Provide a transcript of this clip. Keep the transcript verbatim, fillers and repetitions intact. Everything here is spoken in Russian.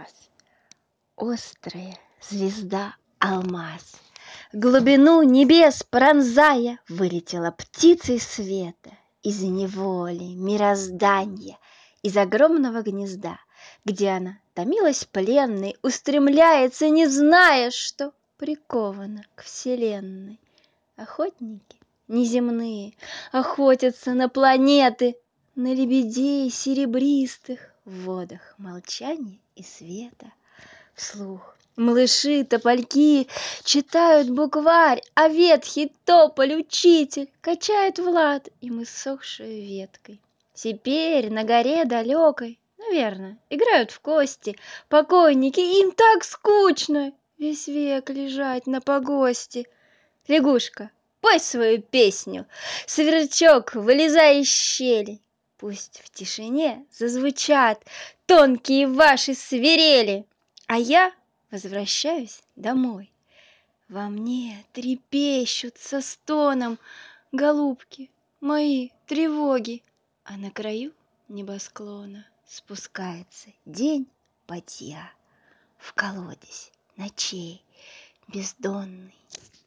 час. Острая звезда алмаз, глубину небес пронзая, вылетела птицей света из неволи мироздания, из огромного гнезда, где она томилась пленной, устремляется, не зная, что прикована к вселенной. Охотники неземные охотятся на планеты, на лебедей серебристых в водах молчания и света. Вслух малыши, топольки читают букварь, а ветхий тополь учитель качает в лад им иссохшей веткой. Теперь на горе далекой, наверно, играют в кости покойники, им так скучно весь век лежать на погосте. Лягушка, пой свою песню, сверчок, вылезай из щели, пусть в тишине зазвучат тонкие ваши свирели. А я возвращаюсь домой. Во мне трепещут со стоном голубки мои тревоги, а на краю небосклона спускается день бадья в колодезь ночей бездонный.